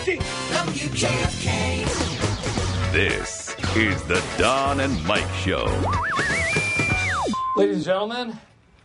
WJFK. This is the Don and Mike Show. Ladies and gentlemen,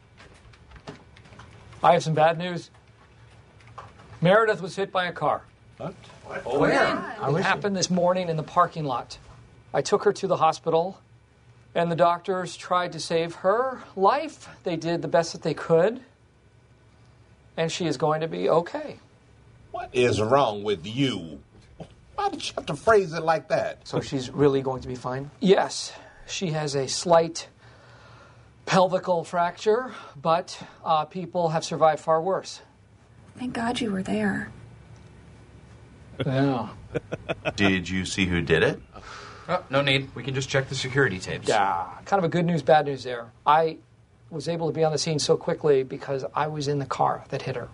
I have some bad news. Meredith was hit by a car. What? Where? It happened this morning in the parking lot. I took her to the hospital, and the doctors tried to save her life. They did the best that they could, and she is going to be okay. What is wrong with you? Why did you have to phrase it like that? So she's really going to be fine? Yes. She has a slight pelvical fracture, but people have survived far worse. Thank God you were there. Yeah. Did you see who did it? Oh, no need. We can just check the security tapes. Yeah. Kind of a good news, bad news there. I was able to be on the scene so quickly because I was in the car that hit her.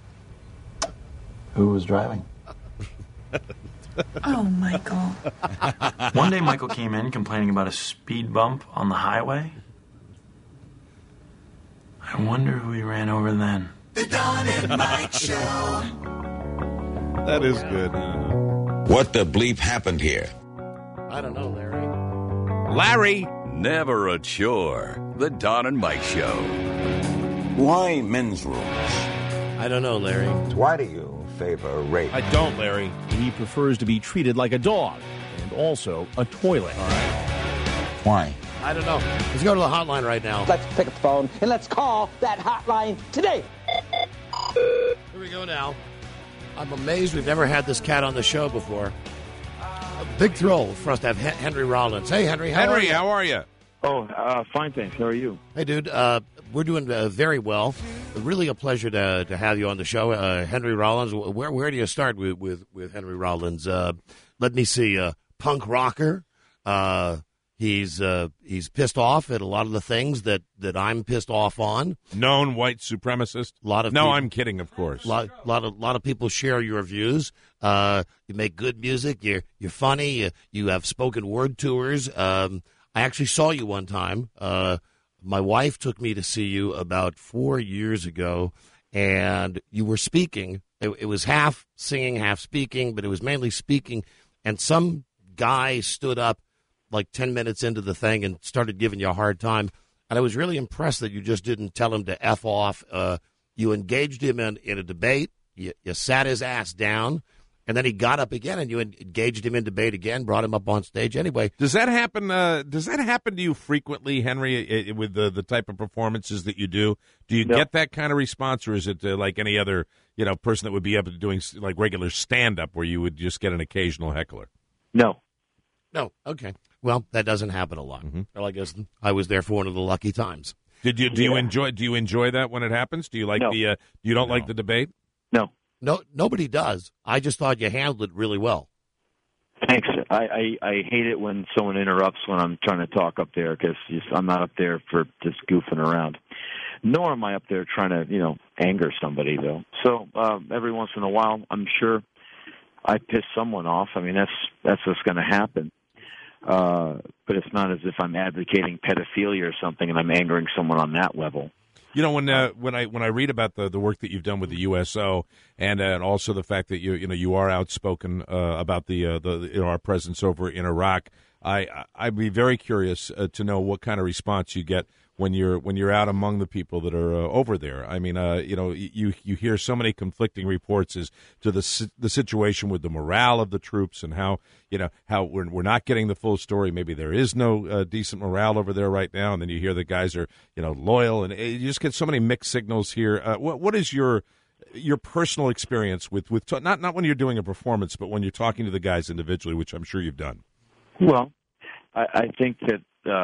Who was driving? Oh, Michael. One day Michael came in complaining about a speed bump on the highway. I wonder who he ran over then. The Don and Mike Show. That is good. What the bleep happened here? I don't know, Larry. Larry! Never a chore. The Don and Mike Show. Why men's rooms? I don't know, Larry. Why do you favor rape? I don't, Larry. He prefers to be treated like a dog and also a toilet. All right. Why? I don't know. Let's go to the hotline right now. Let's pick up the phone and let's call that hotline today. Here we go now. I'm amazed we've never had this cat on the show before. A big thrill for us to have Henry Rollins. Hey, Henry. How are you? Oh, fine, thanks. How are you? Hey, dude. We're doing very well. Really a pleasure to have you on the show. Henry Rollins, where do you start with Henry Rollins? Let me see. Punk rocker. He's pissed off at a lot of the things that I'm pissed off on. Known white supremacist. I'm kidding, of course. Lot of people share your views. You make good music. You're funny. You have spoken word tours. I actually saw you one time. My wife took me to see you about 4 years ago, and you were speaking. It was half singing, half speaking, but it was mainly speaking. And some guy stood up like 10 minutes into the thing and started giving you a hard time. And I was really impressed that you just didn't tell him to F off. You engaged him in a debate. You sat his ass down. And then he got up again, and you engaged him in debate again, brought him up on stage. Anyway, does that happen? Does that happen to you frequently, Henry, with the type of performances that you do? Do you get that kind of response, or is it like any other person that would be up to doing like regular stand up, where you would just get an occasional heckler? No. Okay. Well, that doesn't happen a lot. Mm-hmm. Well, I guess I was there for one of the lucky times. Do you enjoy that when it happens? Do you like you don't like the debate? No, nobody does. I just thought you handled it really well. Thanks. I hate it when someone interrupts when I'm trying to talk up there because I'm not up there for just goofing around. Nor am I up there trying to, anger somebody, though. So every once in a while, I'm sure I piss someone off. I mean, that's what's going to happen. But it's not as if I'm advocating pedophilia or something and I'm angering someone on that level. When I read about the work that you've done with the USO and also the fact that you are outspoken about our presence over in Iraq, I'd be very curious to know what kind of response you get when you're out among the people that are over there. I mean, you hear so many conflicting reports as to the situation with the morale of the troops and how we're not getting the full story. Maybe there is no decent morale over there right now, and then you hear the guys are loyal, and you just get so many mixed signals here. What is your personal experience with not when you're doing a performance, but when you're talking to the guys individually, which I'm sure you've done? Well, I think that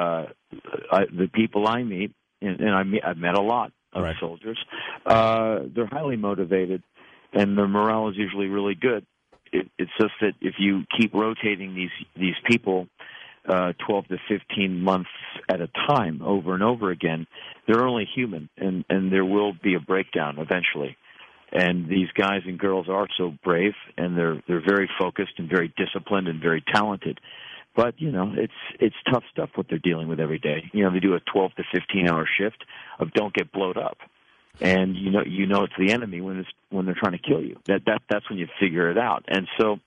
the people I meet, and I've met a lot of soldiers, they're highly motivated, and their morale is usually really good. It's just that if you keep rotating these people 12 to 15 months at a time over and over again, they're only human, and there will be a breakdown eventually. And these guys and girls are so brave, and they're very focused and very disciplined and very talented. But, it's tough stuff what they're dealing with every day. They do a 12 to 15-hour shift of don't get blowed up. and you know it's the enemy when they're trying to kill you. That's when you figure it out. And so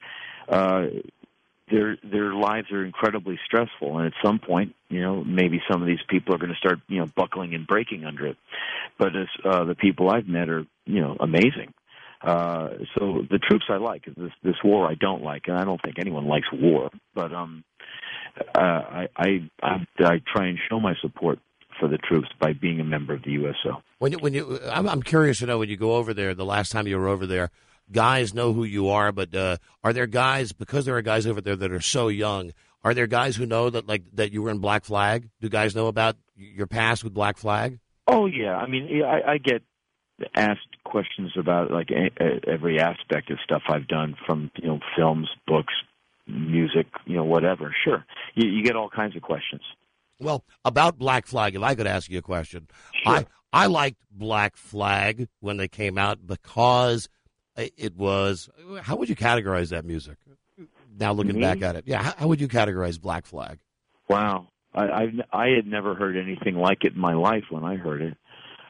their lives are incredibly stressful, and at some point, maybe some of these people are going to start buckling and breaking under it. But as the people I've met are amazing. So the troops I like. This war I don't like, and I don't think anyone likes war. But I try and show my support for the troops by being a member of the USO. I'm curious to know, when you go over there, the last time you were over there, guys know who you are, but are there guys, because there are guys over there that are so young, are there guys who know that you were in Black Flag? Do guys know about your past with Black Flag? Oh yeah, I mean, I get asked questions about every aspect of stuff I've done, from films, books, music, whatever. Sure, you get all kinds of questions. Well, about Black Flag, if I could ask you a question. Sure. I liked Black Flag when they came out because it was, how would you categorize that music? Now looking back at it. Yeah, how would you categorize Black Flag? Wow. I had never heard anything like it in my life when I heard it.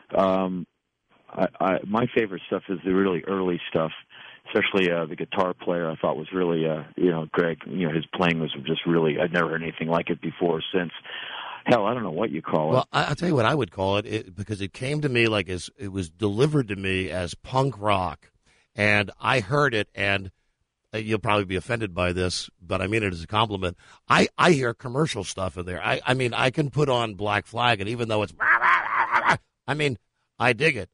My favorite stuff is the really early stuff, especially the guitar player I thought was really, Greg, his playing was just really, I'd never heard anything like it before or since. Hell, I don't know what you call it. Well, I'll tell you what I would call it, because it came to me it was delivered to me as punk rock. And I heard it, and you'll probably be offended by this, but I mean it as a compliment. I hear commercial stuff in there. I mean, I can put on Black Flag, and even though it's, I mean, I dig it.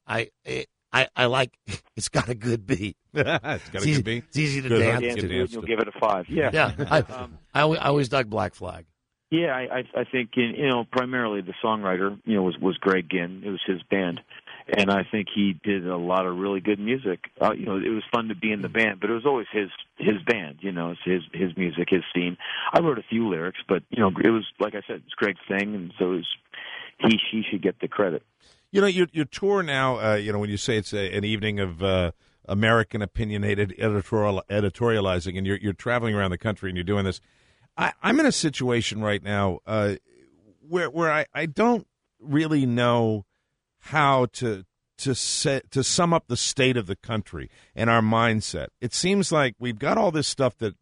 I like, it's got a good beat. It's got a good beat. It's easy to dance to. You'll give it a 5. Yeah. Yeah. I always dug Black Flag. Yeah, I think primarily the songwriter was Greg Ginn. It was his band, and I think he did a lot of really good music. It was fun to be in the band, but it was always his band. It's his music, his scene. I wrote a few lyrics, but it was, like I said, it's Greg's thing, and so he should get the credit. Your tour now. When you say it's an evening of American opinionated editorializing, and you're traveling around the country and you're doing this. I'm in a situation right now where I don't really know how to sum up the state of the country and our mindset. It seems like we've got all this stuff that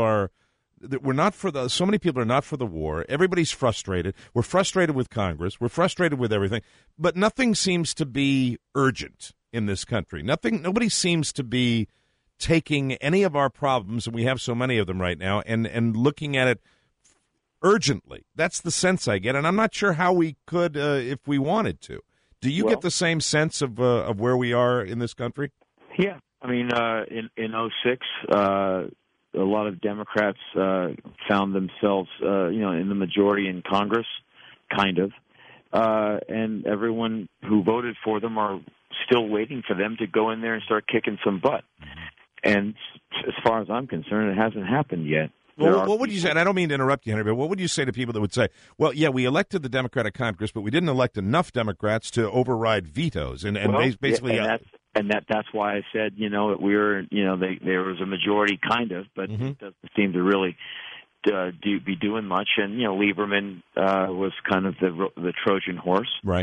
we're not for so many people are not for the war. Everybody's frustrated. We're frustrated with Congress. We're frustrated with everything, but nothing seems to be urgent in this country. Nobody seems to be taking any of our problems, and we have so many of them right now, and looking at it urgently. That's the sense I get, and I'm not sure how we could if we wanted to. Do you get the same sense of where we are in this country? Yeah. I mean, in 06, a lot of Democrats found themselves, in the majority in Congress, kind of, and everyone who voted for them are still waiting for them to go in there and start kicking some butt. And as far as I'm concerned, it hasn't happened yet. Well, what would you say, and I don't mean to interrupt you, Henry, but what would you say to people that would say, well, yeah, we elected the Democratic Congress, but we didn't elect enough Democrats to override vetoes, basically... Yeah, that's why I said, we were, there was a majority, kind of, but it doesn't seem to really be doing much. And, Lieberman was kind of the Trojan horse. Right.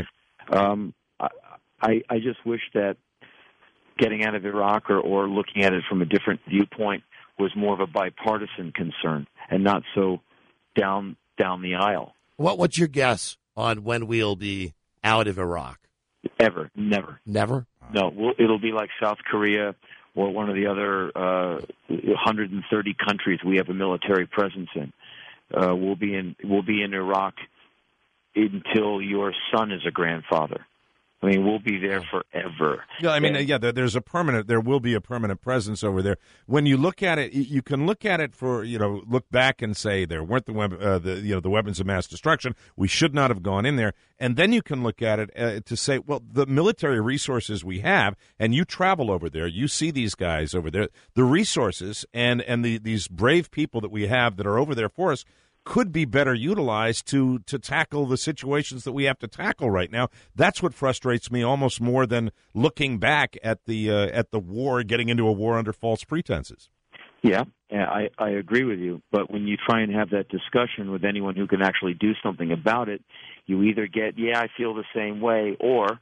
I just wish that getting out of Iraq or looking at it from a different viewpoint was more of a bipartisan concern and not so down the aisle. What's your guess on when we'll be out of Iraq? Ever. Never. Never? No. It'll be like South Korea or one of the other 130 countries we have a military presence in. We'll be in Iraq until your son is a grandfather. I mean, we'll be there forever. Yeah, I mean, there will be a permanent presence over there. When you look at it, you can look at it look back and say there weren't the weapons of mass destruction. We should not have gone in there. And then you can look at it to say, well, the military resources we have, and you travel over there, you see these guys over there, the resources and these brave people that we have that are over there for us could be better utilized to tackle the situations that we have to tackle right now. That's what frustrates me almost more than looking back at the war, getting into a war under false pretenses. Yeah, I agree with you. But when you try and have that discussion with anyone who can actually do something about it, you either get, I feel the same way, or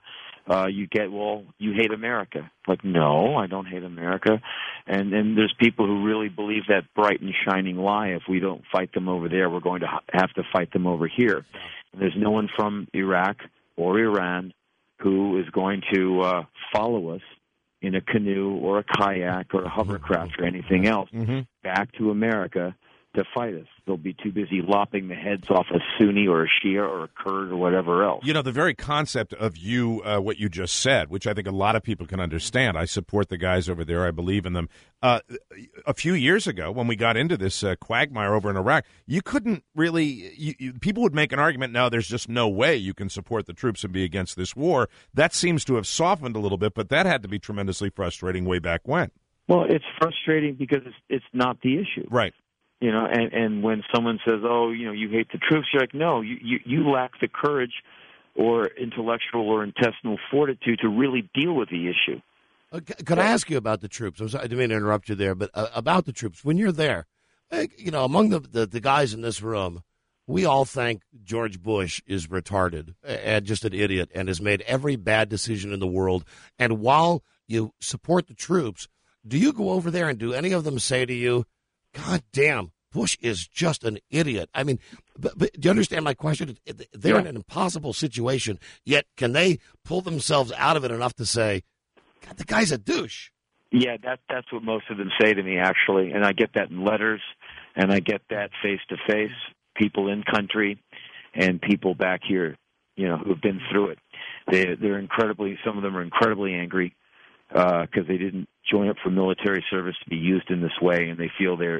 you get, well, you hate America. Like, no, I don't hate America. And there's people who really believe that bright and shining lie. If we don't fight them over there, we're going to have to fight them over here. And there's no one from Iraq or Iran who is going to follow us in a canoe or a kayak or a hovercraft or anything else back to America to fight us. They'll be too busy lopping the heads off a Sunni or a Shia or a Kurd or whatever else. You know, the very concept of you, what you just said, which I think a lot of people can understand. I support the guys over there. I believe in them. A few years ago, when we got into this quagmire over in Iraq, you couldn't really people would make an argument, no, there's just no way you can support the troops and be against this war. That seems to have softened a little bit, but that had to be tremendously frustrating way back when. Well, it's frustrating because it's not the issue. Right. You know, and when someone says, oh, you know, you hate the troops, you're like, no, you lack the courage or intellectual or intestinal fortitude to really deal with the issue. Can I ask you about the troops? I didn't mean to interrupt you there, but about the troops. When you're there, you know, among the guys in this room, we all think George Bush is retarded and just an idiot and has made every bad decision in the world. And while you support the troops, do you go over there and do any of them say to you, God damn, Bush is just an idiot? I mean, but do you understand my question? They're in an impossible situation, yet can they pull themselves out of it enough to say, God, the guy's a douche? Yeah, that's what most of them say to me, actually. And I get that in letters, and I get that face-to-face, people in country and people back here, you know, who've been through it. They're incredibly, some of them are incredibly angry because they didn't join up for military service to be used in this way, and they feel their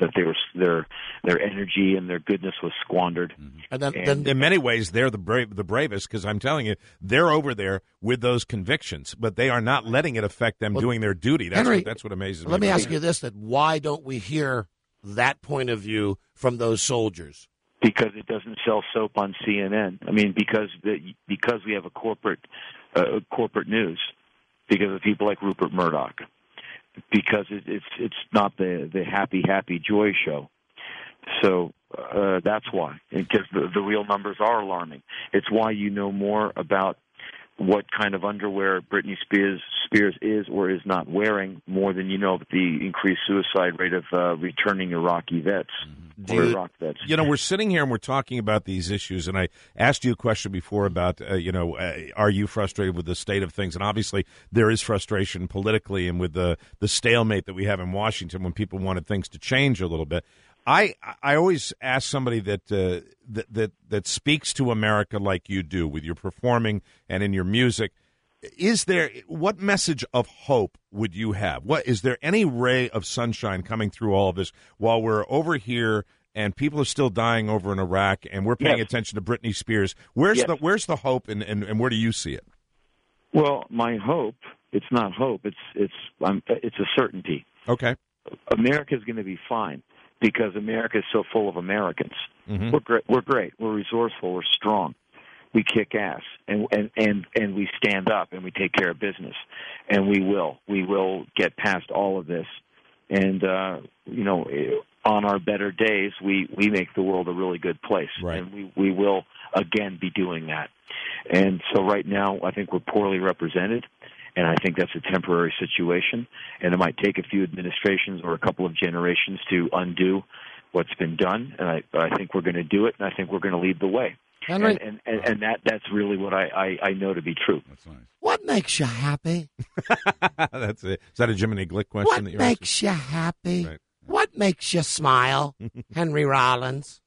energy and their goodness was squandered. And then in many ways, they're the bravest, because I'm telling you, they're over there with those convictions, but they are not letting it affect them doing their duty. That's what amazes me. Let me ask you this: that why don't we hear that point of view from those soldiers? Because it doesn't sell soap on CNN. I mean, because we have a corporate news. Because of people like Rupert Murdoch, because it's not the happy joy show. So that's why, because the real numbers are alarming. It's why you know more about what kind of underwear Britney Spears is or is not wearing more than you know the increased suicide rate of returning Iraqi vets. Iraq vets. You know, we're sitting here and we're talking about these issues, and I asked you a question before about, are you frustrated with the state of things? And obviously there is frustration politically and with the stalemate that we have in Washington when people wanted things to change a little bit. I always ask somebody that speaks to America like you do with your performing and in your music, what message of hope would you have? Is there any ray of sunshine coming through all of this while we're over here and people are still dying over in Iraq and we're paying attention to Britney Spears? Where's the hope and where do you see it? Well, my hope, it's not hope, it's a certainty. Okay. America's going to be fine because America is so full of Americans. Mm-hmm. We're great. We're resourceful. We're strong. We kick ass, and we stand up, and we take care of business, and we will get past all of this, and on our better days, we make the world a really good place, right. And we will again be doing that. And so right now, I think we're poorly represented, and I think that's a temporary situation, and it might take a few administrations or a couple of generations to undo what's been done, and I think we're going to do it, and I think we're going to lead the way. And that's really what I know to be true. That's nice. What makes you happy? That's it. Is that a Jiminy Glick question? What makes you happy? Right. What makes you smile? Henry Rollins.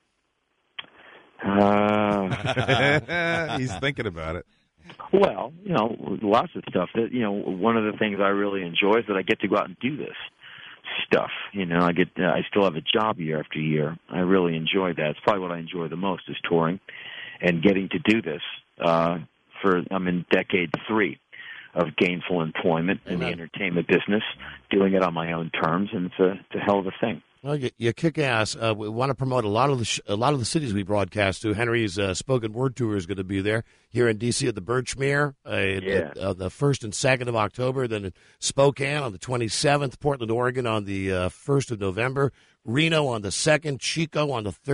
He's thinking about it. Well, lots of stuff. That one of the things I really enjoy is that I get to go out and do this stuff. I still have a job year after year. I really enjoy that. It's probably what I enjoy the most is touring and getting to do this. I'm in decade 3 of gainful employment in the entertainment business, doing it on my own terms, and it's a hell of a thing. Well, you kick ass. We want to promote a lot of the cities we broadcast to. Henry's spoken word tour is going to be there here in D.C. at the Birchmere the 1st and 2nd of October. Then in Spokane on the 27th, Portland, Oregon on the 1st of November, Reno on the 2nd, Chico on the 3rd,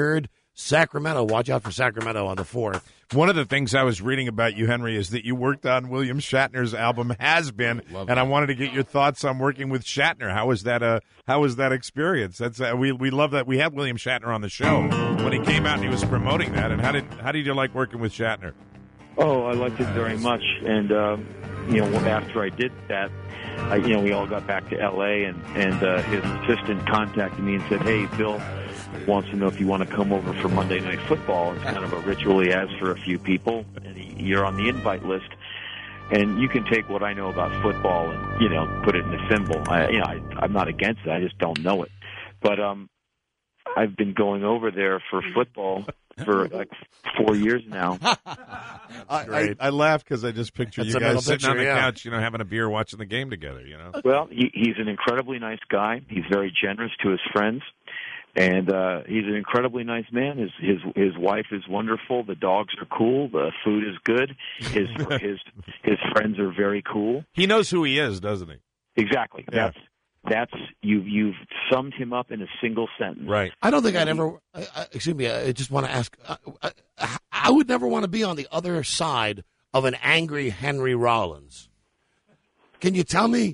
Sacramento. Watch out for Sacramento on the 4th. One of the things I was reading about you, Henry, is that you worked on William Shatner's album Has Been, and I wanted to get your thoughts on working with Shatner. How was that experience? That's we love that. We had William Shatner on the show when he came out and he was promoting that. And how did you like working with Shatner? Oh, I liked it very much, and after I did that, we all got back to L.A. and his assistant contacted me and said, "Hey, Bill wants to know if you want to come over for Monday Night Football." It's kind of a ritual he has for a few people, and you're on the invite list. And you can take what I know about football and put it in a symbol. I'm not against it. I just don't know it. But I've been going over there for football for like 4 years now. I laugh because I just picture That's you a mental guys sitting on the picture, yeah. couch, having a beer, watching the game together. Well, he's an incredibly nice guy. He's very generous to his friends, and he's an incredibly nice man. His wife is wonderful. The dogs are cool. The food is good. His friends are very cool. He knows who he is, doesn't he? Exactly. Yeah. That's you've summed him up in a single sentence. Right. I don't think I'd ever. Excuse me. I just want to ask. I would never want to be on the other side of an angry Henry Rollins. Can you tell me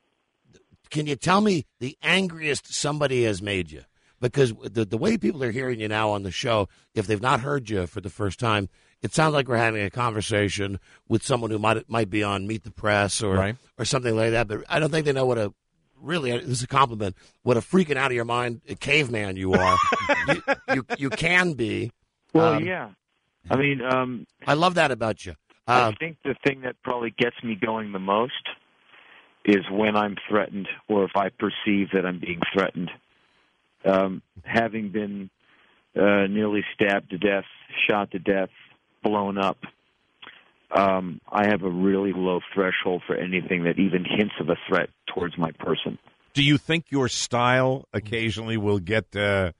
the angriest somebody has made you? Because the way people are hearing you now on the show, if they've not heard you for the first time, it sounds like we're having a conversation with someone who might be on Meet the Press or something like that. But I don't think they know what a. Really, this is a compliment. What a freaking out of your mind caveman you are. you can be. Well, yeah. I mean, I love that about you. I think the thing that probably gets me going the most is when I'm threatened, or if I perceive that I'm being threatened. Having been nearly stabbed to death, shot to death, blown up, I have a really low threshold for anything that even hints of a threat towards my person. Do you think your style occasionally will get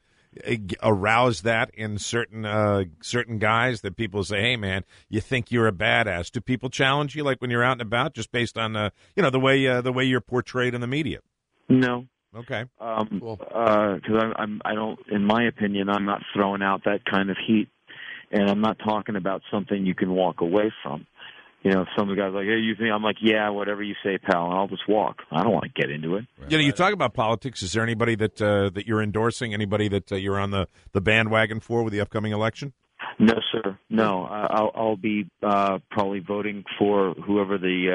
arouse that in certain guys that people say, "Hey, man, you think you're a badass"? Do people challenge you like when you're out and about, just based on the way you're portrayed in the media? No. Okay. Because I don't. In my opinion, I'm not throwing out that kind of heat. And I'm not talking about something you can walk away from. Some guys are like, "Hey, you think?" I'm like, "Yeah, whatever you say, pal." And I'll just walk. I don't want to get into it. You talk about politics. Is there anybody that you're endorsing? Anybody that you're on the bandwagon for with the upcoming election? No, sir. No, I'll be probably voting for whoever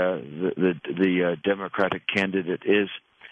the Democratic candidate is.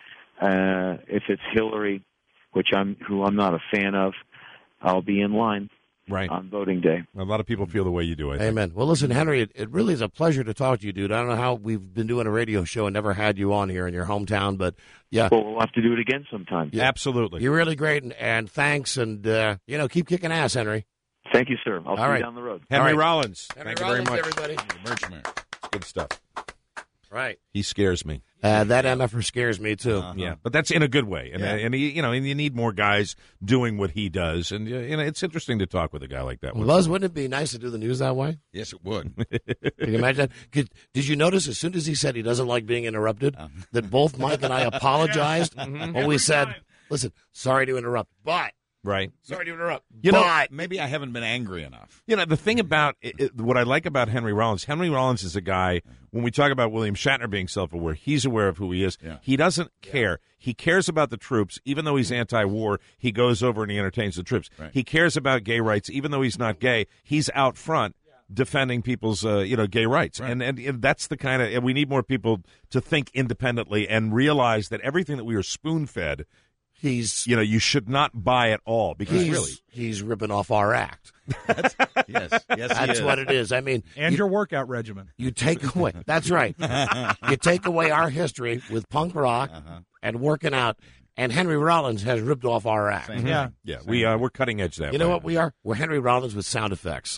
If it's Hillary, who I'm not a fan of, I'll be in line. Right. On voting day. A lot of people feel the way you do, I think. Amen. Well, listen, Henry, it really is a pleasure to talk to you, dude. I don't know how we've been doing a radio show and never had you on here in your hometown, but yeah. Well, we'll have to do it again sometime. Yeah. Absolutely. You're really great, and thanks, and, keep kicking ass, Henry. Thank you, sir. I'll see you down the road. Henry Rollins. Henry Thank Rollins, you very much. everybody. Merchman. Good stuff. Right. He scares me. That MFer scares me, too. Yeah, but that's in a good way. And, and you need more guys doing what he does. And, it's interesting to talk with a guy like that. Luz, wouldn't it be nice to do the news that way? Yes, it would. Can you imagine that? Did you notice as soon as he said he doesn't like being interrupted, that both Mike and I apologized when we said, listen, sorry to interrupt, but... Right. Sorry to interrupt. But maybe I haven't been angry enough. The thing about what I like about Henry Rollins is a guy, when we talk about William Shatner being self-aware, he's aware of who he is. Yeah. He doesn't care. He cares about the troops. Even though he's anti-war, he goes over and he entertains the troops. Right. He cares about gay rights. Even though he's not gay, he's out front defending people's gay rights. Right. And that's the kind of, we need more people to think independently and realize that everything that we are spoon-fed, you should not buy it all, because he's ripping off our act. Yes, that's what it is. I mean, and your workout regimen. You take away. That's right. You take away our history with punk rock and working out, and Henry Rollins has ripped off our act. Yeah. We're cutting edge that way. You know what we are? We're Henry Rollins with sound effects.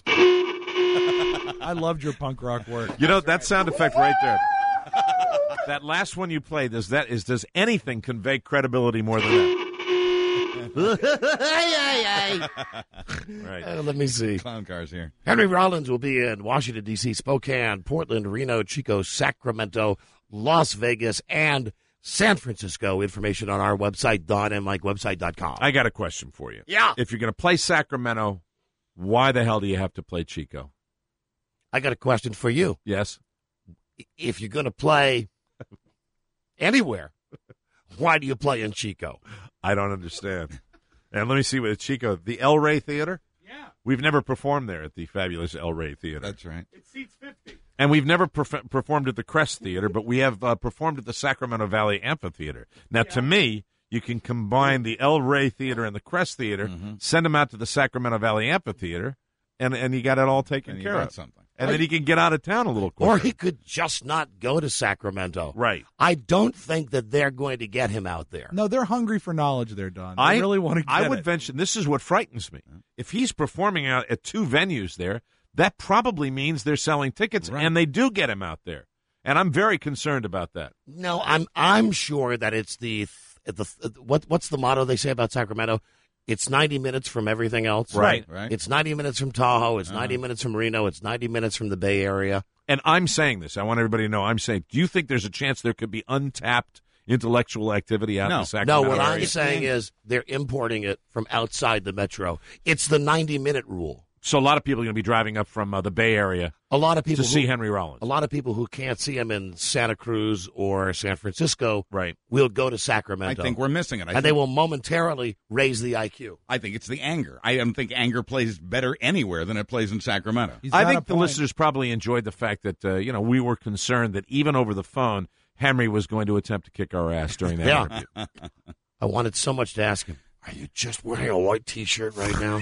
I loved your punk rock work. That sound effect right there. That last one you played, does anything convey credibility more than that? Right. Let me see. Clown cars here. Henry Rollins will be in Washington, D.C., Spokane, Portland, Reno, Chico, Sacramento, Las Vegas, and San Francisco. Information on our website, DonandMikeWebsite.com. I got a question for you. Yeah. If you're going to play Sacramento, Why the hell do you have to play Chico? I got a question for you. Yes. If you're going to play anywhere, why do you play in Chico? I don't understand. And let me see with Chico, the El Rey Theater? Yeah. We've never performed there at the fabulous El Rey Theater. That's right. It seats 50. And we've never performed at the Crest Theater, but we have performed at the Sacramento Valley Amphitheater. Now, to me, you can combine the El Rey Theater and the Crest Theater, send them out to the Sacramento Valley Amphitheater, and you got it all taken care of. Something. And then he can get out of town a little quicker. Or he could just not go to Sacramento. Right. I don't think that they're going to get him out there. No, they're hungry for knowledge there, Don. They really want to get I would it. mention, this is what frightens me. If he's performing out at 2 venues there, that probably means they're selling tickets, and they do get him out there. And I'm very concerned about that. No, I'm sure that it's what's the motto they say about Sacramento? It's 90 minutes from everything else. Right. It's 90 minutes from Tahoe. It's 90 minutes from Reno. It's 90 minutes from the Bay Area. And I'm saying this. I want everybody to know. I'm saying, do you think there's a chance there could be untapped intellectual activity out in the Sacramento No, what area? I'm saying is they're importing it from outside the metro. It's the 90-minute rule. So a lot of people are going to be driving up from the Bay Area to see Henry Rollins. A lot of people who can't see him in Santa Cruz or San Francisco right. will go to Sacramento. I think we're missing it. They will momentarily raise the IQ. I think it's the anger. I don't think anger plays better anywhere than it plays in Sacramento. I think the listeners probably enjoyed the fact that we were concerned that even over the phone, Henry was going to attempt to kick our ass during that interview. I wanted so much to ask him. Are you just wearing a white T-shirt right now?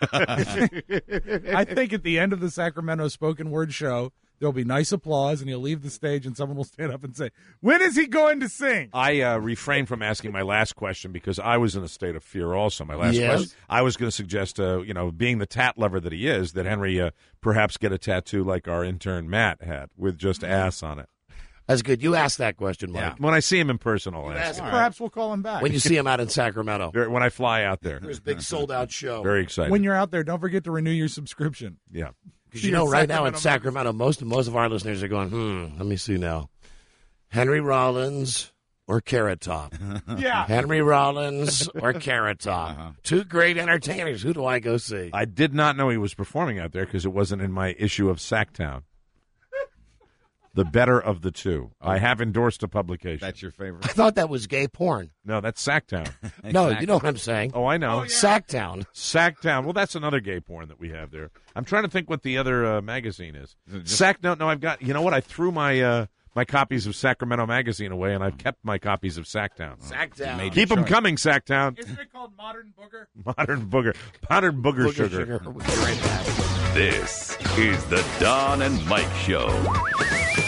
I think at the end of the Sacramento spoken word show, there'll be nice applause, and he'll leave the stage, and someone will stand up and say, "When is he going to sing?" I refrained from asking my last question because I was in a state of fear also. My last question, I was going to suggest, being the tat lover that he is, that Henry perhaps get a tattoo like our intern Matt had with just ass on it. That's good. You asked that question, Mike. Yeah. When I see him in person, I'll ask him. Perhaps we'll call him back. When you see him out in Sacramento. When I fly out there. For his big sold-out show. Very excited. When you're out there, don't forget to renew your subscription. Yeah. Because right now in Sacramento, most of our listeners are going, let me see now. Henry Rollins or Carrot Top? Yeah. Henry Rollins or Carrot Top? Two great entertainers. Who do I go see? I did not know he was performing out there because it wasn't in my issue of Sacktown. The better of the two. I have endorsed a publication. That's your favorite? I thought that was gay porn. No, that's Sacktown. No, you know what I'm saying. Oh, I know. Sacktown. Sacktown. Well, that's another gay porn that we have there. I'm trying to think what the other magazine is. No, I've got, you know what? I threw my my copies of Sacramento Magazine away, and I've kept my copies of Sacktown. Sacktown. Keep them coming, Sacktown. Isn't it called Modern Booger? Modern Booger Sugar. This is the Don and Mike Show.